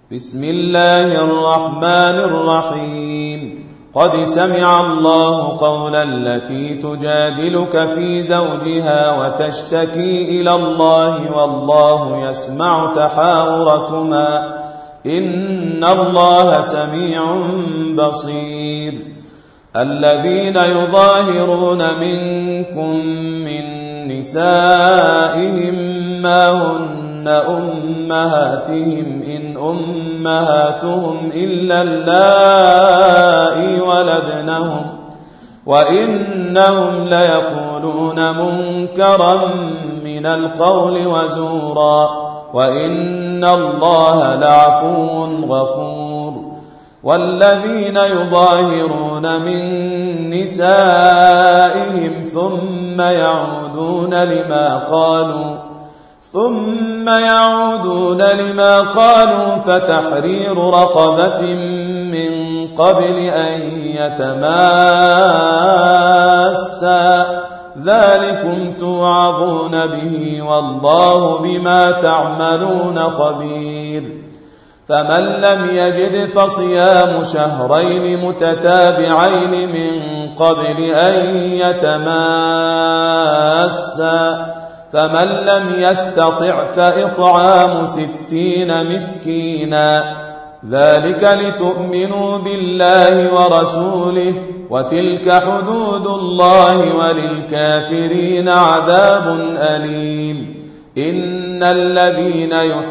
بسم الله الرحمن الرحيم. قد سمع الله قول التي تجادلك في زوجها وتشتكي إلى الله والله يسمع تحاوركما إن الله سميع بصير. الذين يظاهرون منكم من نسائهم ما هن أمهاتهم إن أمهاتهم إلا اللائي ولدنهم وإنهم ليقولون منكرا من القول وزورا وإن الله لعفو غفور. والذين يظاهرون من نسائهم ثم يعودون لما قالوا فتحرير رقبة من قبل أن يتماسا ذلكم توعظون به والله بما تعملون خبير. فمن لم يجد فصيام شهرين متتابعين من قبل أن يتماسا فمن لم يستطع فإطعام 60 مسكينا ذلك لتؤمنوا بالله ورسوله وتلك حدود الله وللكافرين عذاب أليم. إن الذين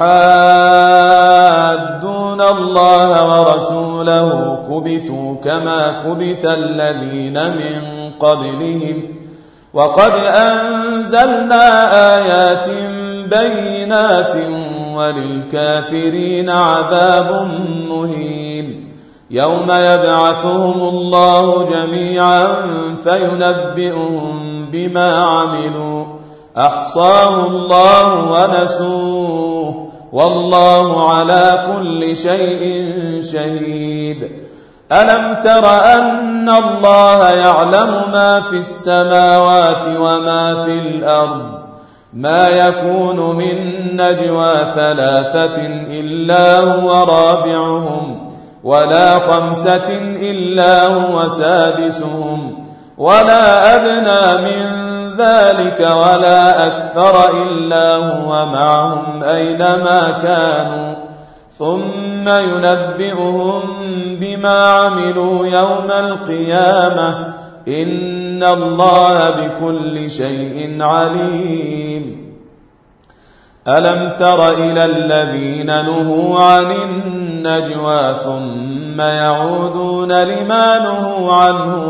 يحادون الله ورسوله كبتوا كما كبت الذين من قبلهم وقد أنزلنا آيات بينات وللكافرين عذاب مهين. يوم يبعثهم الله جميعا فينبئهم بما عملوا أحصاه الله ونسوه والله على كل شيء شهيد. ألم تر أن الله يعلم ما في السماوات وما في الأرض ما يكون من نجوى 3 إلا هو رابعهم ولا 5 إلا هو سادسهم ولا أدنى من ذلك ولا أكثر إلا هو معهم أينما كانوا ثم ينبئهم بما عملوا يوم القيامة إن الله بكل شيء عليم. ألم تر إلى الذين نهوا عن النجوى ثم يعودون لما نهوا عنه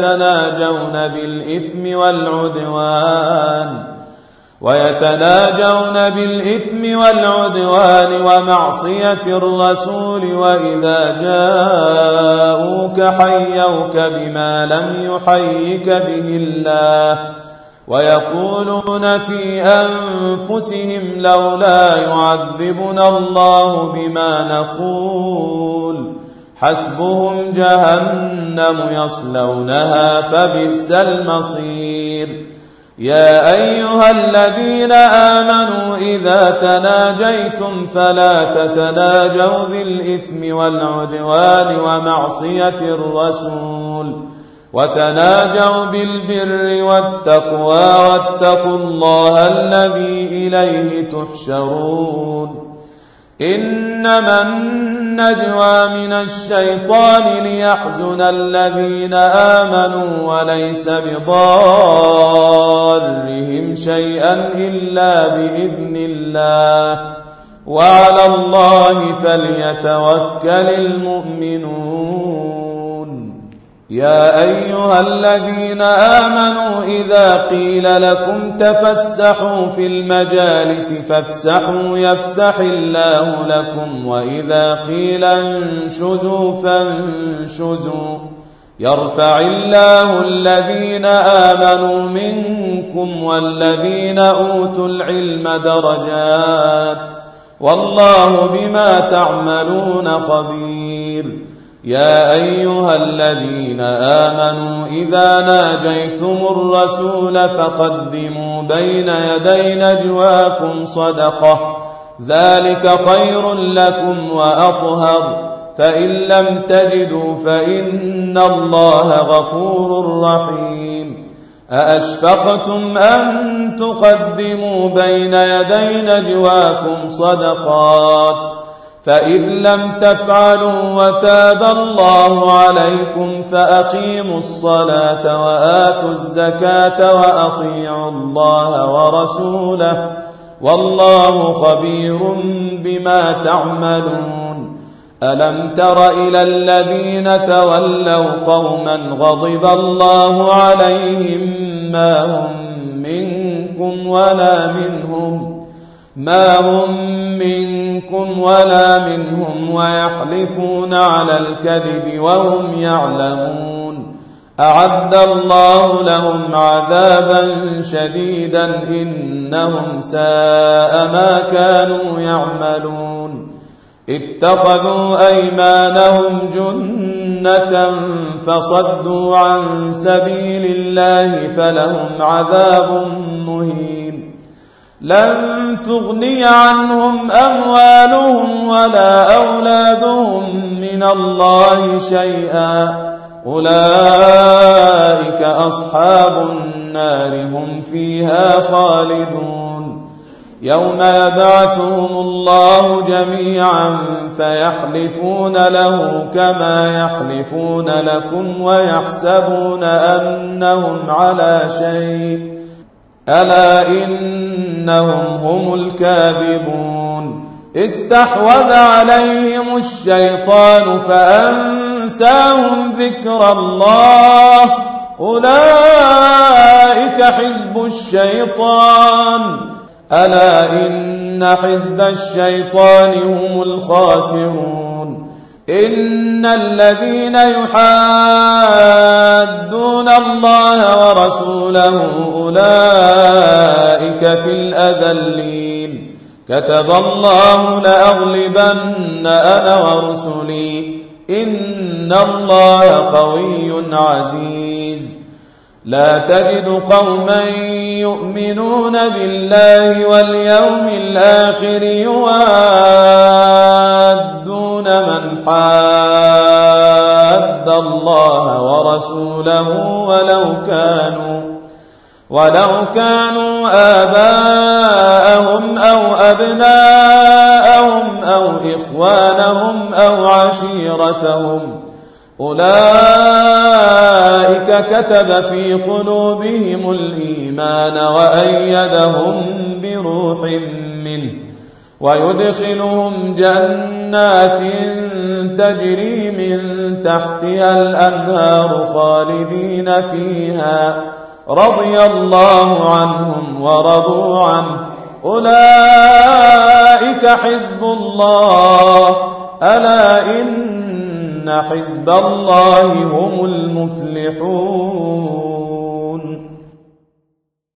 ويتناجون بالإثم والعدوان ومعصية الرسول وإذا جاءوك حيوك بما لم يحيك به الله ويقولون في أنفسهم لولا يعذبنا الله بما نقول حسبهم جهنم يصلونها فبئس المصير. يا أيها الذين آمنوا إذا تناجيتم فلا تتناجوا بالإثم والعدوان ومعصية الرسول وتناجوا بالبر والتقوى واتقوا الله الذي إليه تحشرون. إنما النجوى من الشيطان ليحزن الذين آمنوا وليس بضارهم شيئا إلا بإذن الله وعلى الله فليتوكل المؤمنون. يا أيها الذين آمنوا إذا قيل لكم تفسحوا في المجالس فافسحوا يفسح الله لكم وإذا قيل انشزوا فانشزوا يرفع الله الذين آمنوا منكم والذين أوتوا العلم درجات والله بما تعملون خبير. يا أيها الذين آمنوا إذا ناجيتم الرسول فقدموا بين يدي نجواكم صدقة ذلك خير لكم وأطهر فإن لم تجدوا فإن الله غفور رحيم أأشفقتم أن تقدموا بين يدي نجواكم صدقات فإذ لم تفعلوا وتاب الله عليكم فأقيموا الصلاة وآتوا الزكاة وأطيعوا الله ورسوله والله خبير بما تعملون ألم تر إلى الذين تولوا قوما غضب الله عليهم ما هم منكم ولا منهم ويحلفون على الكذب وهم يعلمون أعد الله لهم عذابا شديدا إنهم ساء ما كانوا يعملون اتخذوا أيمانهم جنة فصدوا عن سبيل الله فلهم عذاب مهين لن تغني عنهم أموالهم ولا أولادهم من الله شيئا أولئك أصحاب النار هم فيها خالدون يوم يبعثهم الله جميعا فيحلفون له كما يحلفون لكم ويحسبون أنهم على شيء ألا إنهم هم الكاذبون استحوذ عليهم الشيطان فأنساهم ذكر الله أولئك حزب الشيطان ألا إن حزب الشيطان هم الخاسرون إن الذين يحادون الله ورسوله أولئك في الأذلين كتب الله لأغلبن أنا ورسلي إن الله قوي عزيز لا تجد قوما يؤمنون بالله واليوم الآخر يوادون من حاد الله ورسوله ولو كانوا آباءهم أو أبناءهم أو إخوانهم أو عشيرتهم أولئك كتب في قلوبهم الإيمان وأيدهم بروح منه ويدخلهم جنات تجري من تحتها الأنهار خالدين فيها رضي الله عنهم ورضوا عنه أولئك حزب الله ألا إن حزب الله هم المفلحون